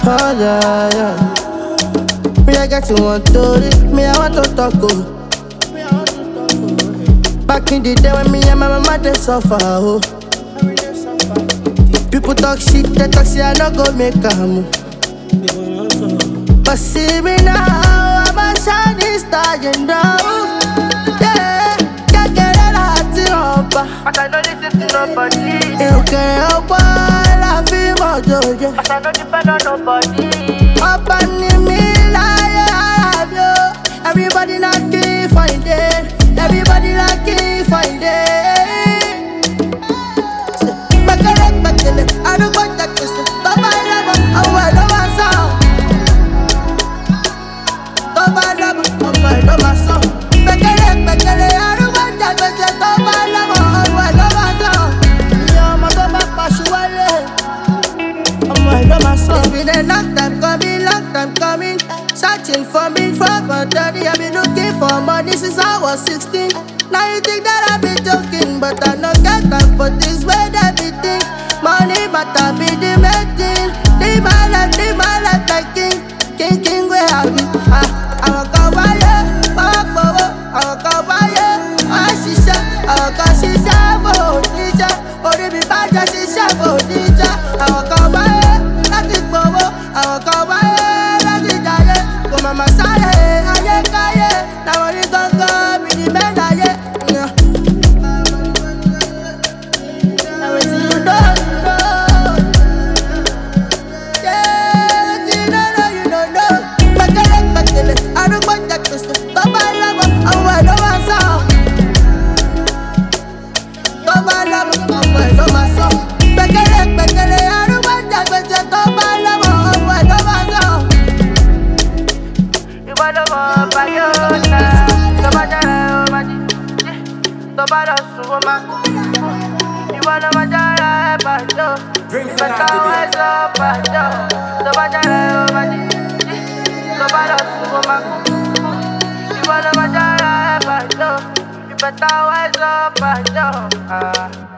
Oh yeah, yeah. Me I get you one story, me I want to talk oh. Back in the day when me and my mama they suffer oh. People talk shit, they talk say I no go make a move. But see me now, I'm a shining star, you know. Yeah, can't get it out to up. But I don't listen to nobody. You can't help I feel more joy. But I don't depend on nobody. Up and me like I have you. Everybody lucky find it. Everybody lucky find it. I don't want that question. Baba love, I want no answer. Baba love, I want no answer. Bekele, I don't want that question. Baba love, I want no answer. Yeah, my Baba Pashuale, I want no answer. It's been a long time coming. Searching for me for 30. I've been looking for money since I was 16. Now you think that I've been joking, but I no get time for this way that we think. Money matter be the main thing. Live my life like king where I be. I walk away, I walk away. I see for teacher. Only be bad, she for teacher. I walk away, that is bobo. I walk away, that is die. Go mama say, aye. Now only go be the man aye. Everything you know. I don't want that question. Baba love, I want no answer. Baba love, I want no answer. Bekele, I don't want that question. Baba love, I want no answer. You want to go by your side. Somebody, you want to manjara, but Drink you for always up, but you better wise up,